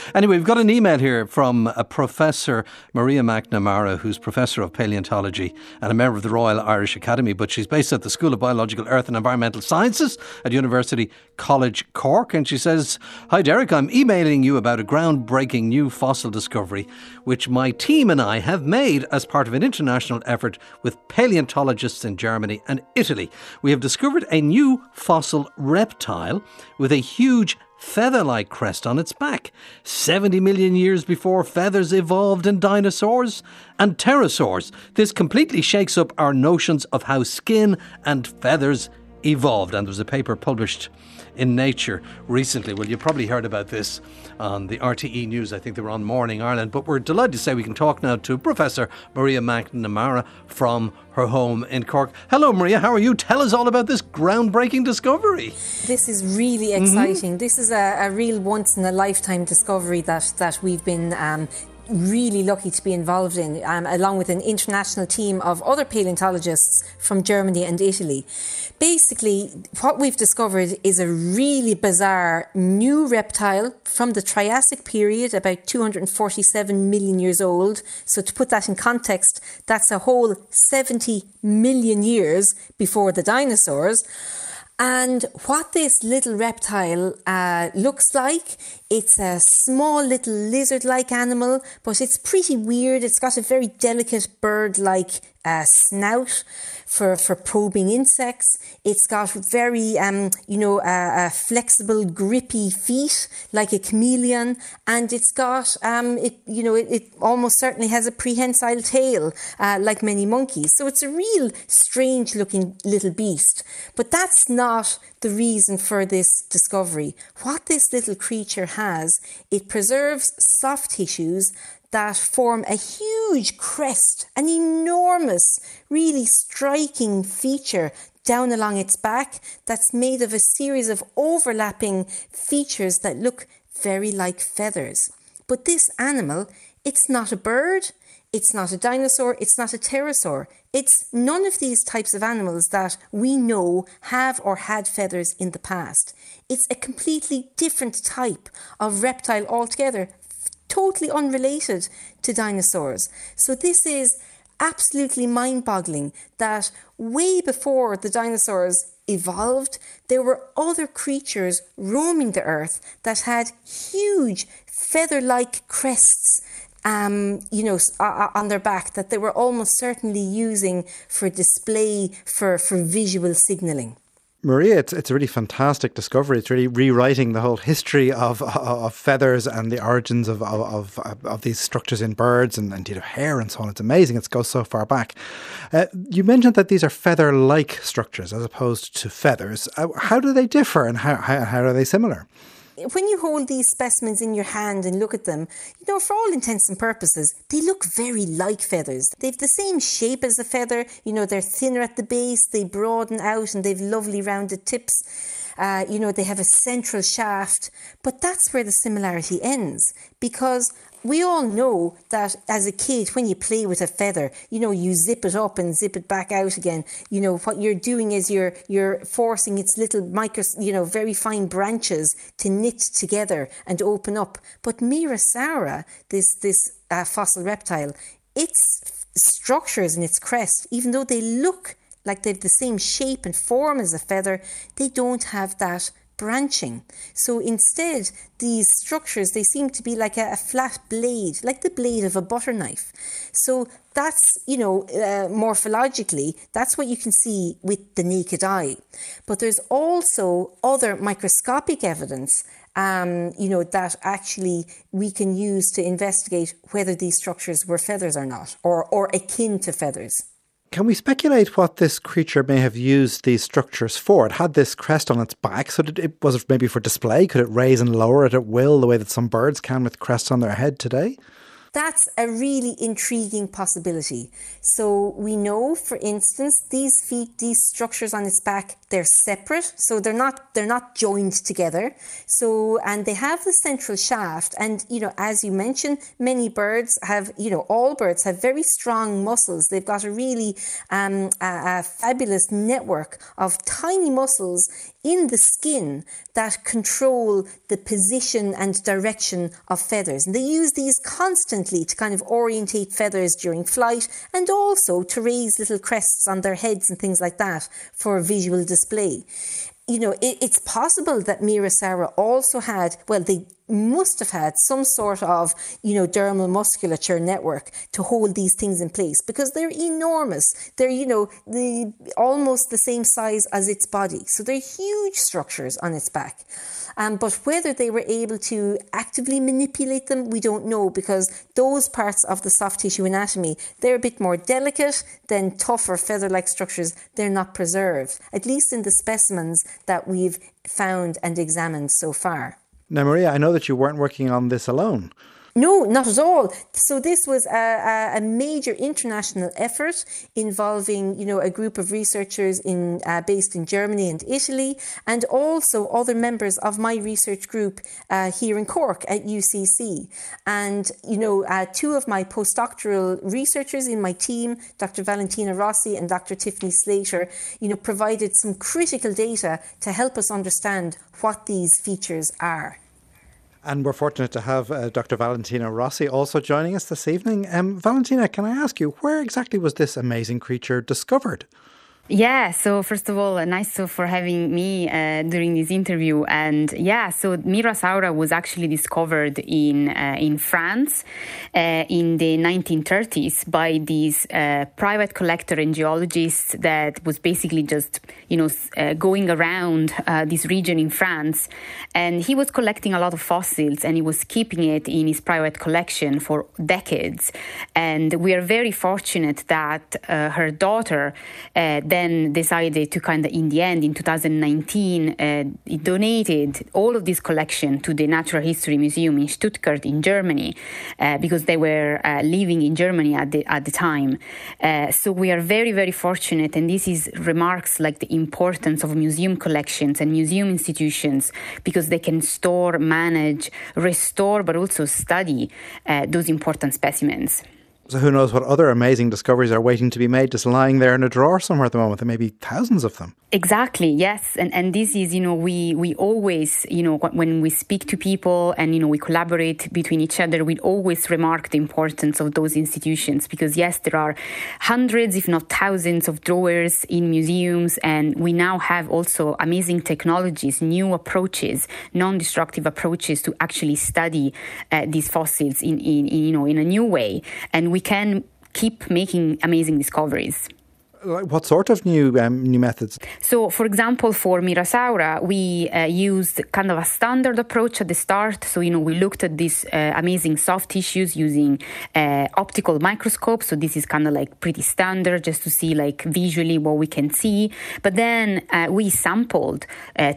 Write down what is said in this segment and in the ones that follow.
Anyway, we've got an email here from Professor Maria McNamara, who's Professor of Paleontology and a member of the Royal Irish Academy, but she's based at the School of Biological Earth and Environmental Sciences at University College Cork. And she says, "Hi Derek, I'm emailing you about a groundbreaking new fossil discovery which my team and I have made as part of an international effort with paleontologists in Germany and Italy. We have discovered a new fossil reptile with a huge feather-like crest on its back, 70 million years before feathers evolved in dinosaurs and pterosaurs. This completely shakes up our notions of how skin and feathers evolved." And there was a paper published in Nature recently. Well, you probably heard about this on the RTE News. I think they were on Morning Ireland. But we're delighted to say we can talk now to Professor Maria McNamara from her home in Cork. Hello, Maria. How are you? Tell us all about this groundbreaking discovery. This is really exciting. This is a real once-in-a-lifetime discovery that we've been really lucky to be involved in, along with an international team of other paleontologists from Germany and Italy. Basically, what we've discovered is a really bizarre new reptile from the Triassic period, about 247 million years old. So to put that in context, that's a whole 70 million years before the dinosaurs. And what this little reptile looks like, it's a small little lizard-like animal, but it's pretty weird. It's got a very delicate bird-like snout for probing insects. It's got very, flexible, grippy feet like a chameleon, and it's got, it almost certainly has a prehensile tail like many monkeys. So it's a real strange-looking little beast. But that's not the reason for this discovery. What this little creature has, it preserves soft tissues that form a huge crest, an enormous, really striking feature down along its back that's made of a series of overlapping features that look very like feathers. But this animal, it's not a bird, it's not a dinosaur, it's not a pterosaur. It's none of these types of animals that we know have or had feathers in the past. It's a completely different type of reptile altogether, totally unrelated to dinosaurs. So this is absolutely mind-boggling that way before the dinosaurs evolved, there were other creatures roaming the earth that had huge feather-like crests on their back that they were almost certainly using for display for visual signalling. Maria, it's a really fantastic discovery. It's really rewriting the whole history of feathers and the origins of these structures in birds and indeed of hair and so on. It's amazing. It goes so far back. You mentioned that these are feather-like structures as opposed to feathers. How do they differ and how are they similar? When you hold these specimens in your hand and look at them, for all intents and purposes, they look very like feathers. They've the same shape as a feather. They're thinner at the base, they broaden out and they've lovely rounded tips. They have a central shaft. But that's where the similarity ends, because we all know that as a kid, when you play with a feather, you zip it up and zip it back out again. What you're doing is you're forcing its little very fine branches to knit together and open up. But Mirasaura, this fossil reptile, its structures in its crest, even though they look like they've the same shape and form as a feather, they don't have that branching. So instead, these structures, they seem to be like a flat blade, like the blade of a butter knife. So that's, morphologically, that's what you can see with the naked eye. But there's also other microscopic evidence, that actually we can use to investigate whether these structures were feathers or not, or akin to feathers. Can we speculate what this creature may have used these structures for? It had this crest on its back, so was it maybe for display? Could it raise and lower it at will, the way that some birds can with crests on their head today? That's a really intriguing possibility. So we know, for instance, these structures on its back, they're separate, so they're not joined together. So, and they have the central shaft, and as you mentioned, many birds have, all birds have very strong muscles. They've got a really a fabulous network of tiny muscles in the skin that control the position and direction of feathers. And they use these constantly to kind of orientate feathers during flight and also to raise little crests on their heads and things like that for visual display. You know, it's possible that Mirasaura also had, well, they must have had some sort of, you know, dermal musculature network to hold these things in place, because they're enormous. They're, you know, almost the same size as its body. So they're huge structures on its back. But whether they were able to actively manipulate them, we don't know, because those parts of the soft tissue anatomy, they're a bit more delicate than tougher feather-like structures. They're not preserved, at least in the specimens that we've found and examined so far. Now, Maria, I know that you weren't working on this alone. No, not at all. So this was a major international effort involving, you know, a group of researchers based in Germany and Italy, and also other members of my research group here in Cork at UCC. And, you know, two of my postdoctoral researchers in my team, Dr. Valentina Rossi and Dr. Tiffany Slater, you know, provided some critical data to help us understand what these features are. And we're fortunate to have Dr. Valentina Rossi also joining us this evening. Valentina, can I ask you, where exactly was this amazing creature discovered? Yeah, so first of all, nice for having me during this interview. And yeah, so Mirasaura was actually discovered in France in the 1930s by these private collector and geologists that was basically just, you know, going around this region in France. And he was collecting a lot of fossils and he was keeping it in his private collection for decades. And we are very fortunate that her daughter then decided to kind of, in the end, in 2019, donated all of this collection to the Natural History Museum in Stuttgart in Germany, because they were living in Germany at the time. So we are very, very fortunate, and this is remarks like the importance of museum collections and museum institutions, because they can store, manage, restore, but also study those important specimens. So who knows what other amazing discoveries are waiting to be made, just lying there in a drawer somewhere at the moment. There may be thousands of them. Exactly, yes. And this is, you know, we always, you know, when we speak to people and, you know, we collaborate between each other, we always remark the importance of those institutions, because yes, there are hundreds, if not thousands of drawers in museums, and we now have also amazing technologies, new approaches, non-destructive approaches to actually study these fossils in a new way. And we can keep making amazing discoveries. What sort of new methods? So, for example, for Mirasaura, we used kind of a standard approach at the start. So, you know, we looked at these amazing soft tissues using optical microscopes. So this is kind of like pretty standard, just to see like visually what we can see. But then we sampled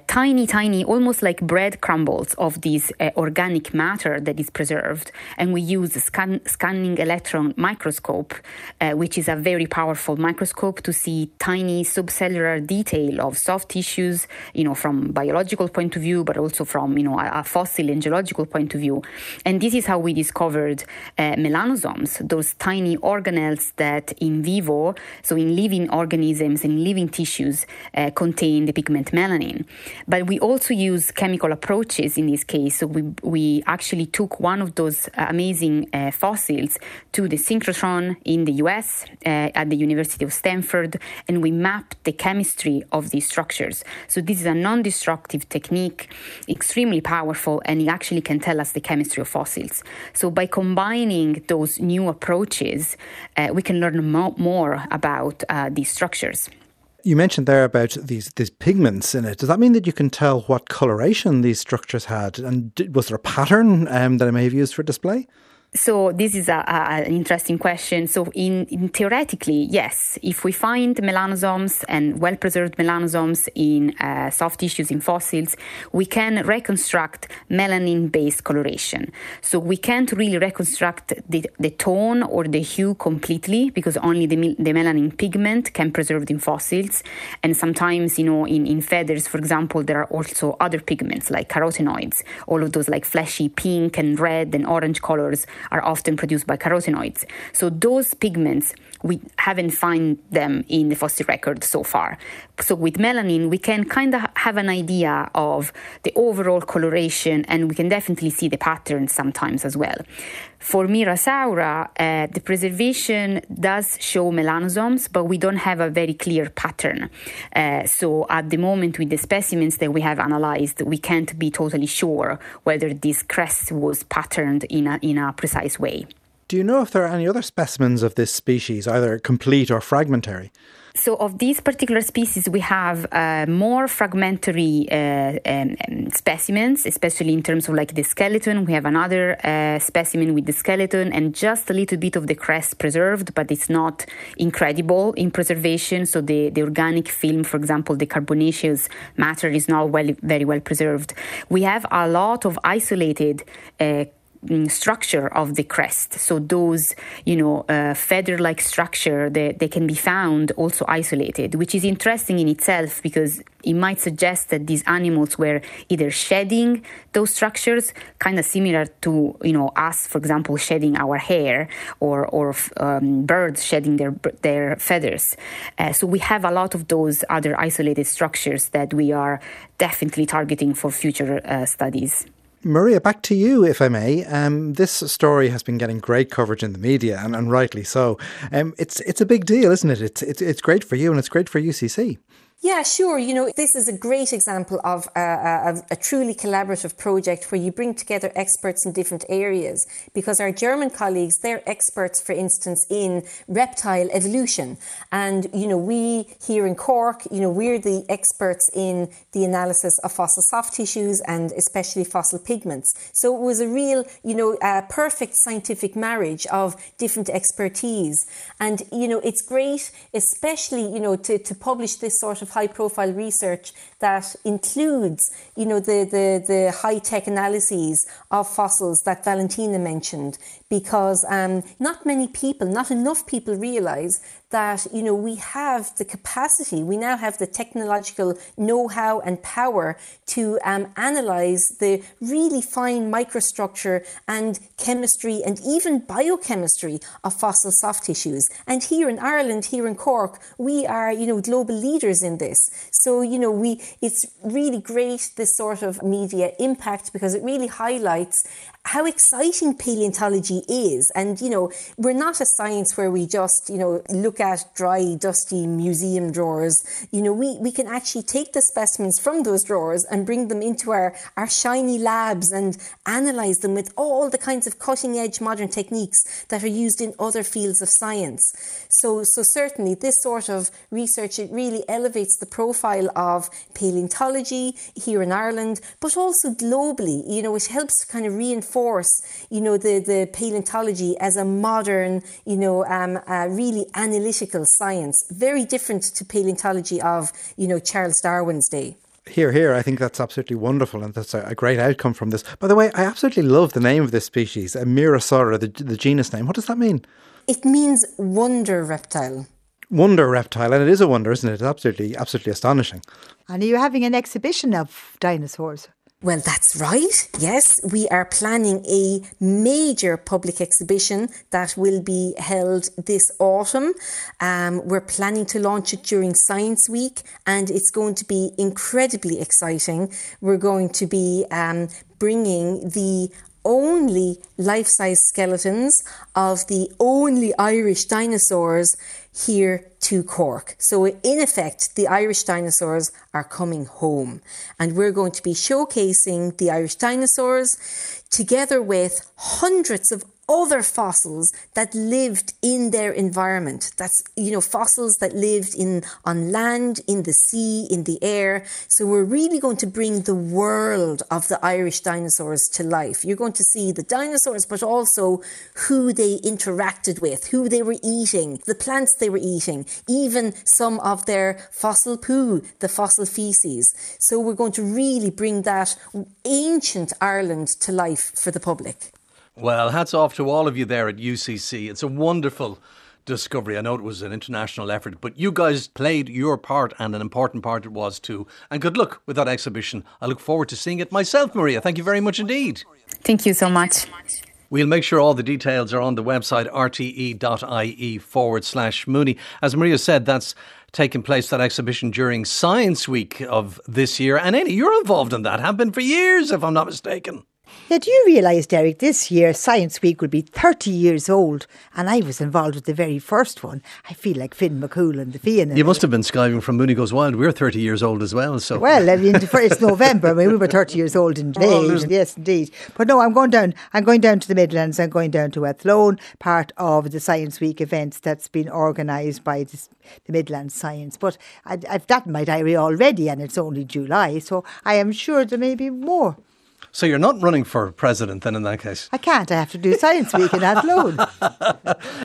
tiny, almost like bread crumbles of this organic matter that is preserved. And we used a scanning electron microscope, which is a very powerful microscope, to see tiny subcellular detail of soft tissues, you know, from biological point of view, but also from, you know, a fossil and geological point of view. And this is how we discovered melanosomes, those tiny organelles that in vivo, so in living organisms and living tissues, contain the pigment melanin. But we also use chemical approaches in this case. So we actually took one of those amazing fossils to the synchrotron in the US at the University of Stanford, and we mapped the chemistry of these structures. So this is a non-destructive technique, extremely powerful, and it actually can tell us the chemistry of fossils. So by combining those new approaches, we can learn more about these structures. You mentioned there about these pigments in it. Does that mean that you can tell what coloration these structures had? And was there a pattern that I may have used for display? So this is an interesting question. So in theoretically, yes, if we find melanosomes and well-preserved melanosomes in soft tissues in fossils, we can reconstruct melanin-based coloration. So we can't really reconstruct the tone or the hue completely, because only the melanin pigment can preserve in fossils. And sometimes, you know, in feathers, for example, there are also other pigments like carotenoids, all of those like fleshy pink and red and orange colors are often produced by carotenoids. So those pigments, we haven't found them in the fossil record so far. So with melanin, we can kind of have an idea of the overall coloration, and we can definitely see the patterns sometimes as well. For Mirasaura, the preservation does show melanosomes, but we don't have a very clear pattern. So at the moment, with the specimens that we have analyzed, we can't be totally sure whether this crest was patterned in a precise way. Do you know if there are any other specimens of this species, either complete or fragmentary? So of these particular species, we have more fragmentary specimens, especially in terms of like the skeleton. We have another specimen with the skeleton and just a little bit of the crest preserved, but it's not incredible in preservation. So the organic film, for example, the carbonaceous matter is not very well preserved. We have a lot of isolated structure of the crest. So those, feather-like structure, they can be found also isolated, which is interesting in itself because it might suggest that these animals were either shedding those structures, kind of similar to, us, for example, shedding our hair or birds shedding their feathers. So we have a lot of those other isolated structures that we are definitely targeting for future studies. Maria, back to you, if I may. This story has been getting great coverage in the media, and rightly so. It's a big deal, isn't it? It's great for you, and it's great for UCC. Yeah, sure. This is a great example of a truly collaborative project where you bring together experts in different areas, because our German colleagues, they're experts, for instance, in reptile evolution. And, we here in Cork, we're the experts in the analysis of fossil soft tissues and especially fossil pigments. So it was a real, perfect scientific marriage of different expertise. And, it's great, especially, to publish this sort of high-profile research that includes, the high-tech analyses of fossils that Valentina mentioned, because not enough people realise that, we have the capacity, we now have the technological know-how and power to analyse the really fine microstructure and chemistry and even biochemistry of fossil soft tissues. And here in Ireland, here in Cork, we are, global leaders in this. So, it's really great, this sort of media impact, because it really highlights how exciting paleontology is. And, we're not a science where we just, look at dry, dusty museum drawers. We can actually take the specimens from those drawers and bring them into our shiny labs and analyse them with all the kinds of cutting-edge modern techniques that are used in other fields of science. So certainly this sort of research, it really elevates the profile of paleontology here in Ireland, but also globally. It helps to kind of reinforce, the paleontology as a modern, really analytical science, very different to paleontology of, Charles Darwin's day. Here. I think that's absolutely wonderful, and that's a great outcome from this. By the way, I absolutely love the name of this species, Mirasaura, the genus name. What does that mean? It means wonder reptile. Wonder reptile, and it is a wonder, isn't it? It's absolutely astonishing. And are you having an exhibition of dinosaurs? Well, that's right. Yes, we are planning a major public exhibition that will be held this autumn. We're planning to launch it during Science Week, and it's going to be incredibly exciting. We're going to be bringing the only life-size skeletons of the only Irish dinosaurs here to Cork. So in effect, the Irish dinosaurs are coming home, and we're going to be showcasing the Irish dinosaurs together with hundreds of other fossils that lived in their environment. That's, fossils that lived on land, in the sea, in the air. So we're really going to bring the world of the Irish dinosaurs to life. You're going to see the dinosaurs, but also who they interacted with, who they were eating, the plants they were eating, even some of their fossil poo, the fossil feces. So we're going to really bring that ancient Ireland to life for the public. Well, hats off to all of you there at UCC. It's a wonderful discovery. I know it was an international effort, but you guys played your part, and an important part it was too. And good luck with that exhibition. I look forward to seeing it myself, Maria. Thank you very much indeed. Thank you so much. We'll make sure all the details are on the website rte.ie/Mooney. As Maria said, that's taken place, that exhibition, during Science Week of this year. And Amy, you're involved in that, have been for years, if I'm not mistaken. Yeah, do you realise, Derek, this year Science Week will be 30 years old, and I was involved with the very first one. I feel like Finn McCool and the Fianna. You must have been skiving from Mooney Goes Wild. We're 30 years old as well. So well, I mean, it's November. I mean, we were 30 years old in May. Yes, indeed. But no, I'm going down to the Midlands. I'm going down to Athlone, part of the Science Week events that's been organised by the Midlands Science. But I've that in my diary already, and it's only July, so I am sure there may be more. So you're not running for president then in that case? I can't. I have to do Science Week in Athlone.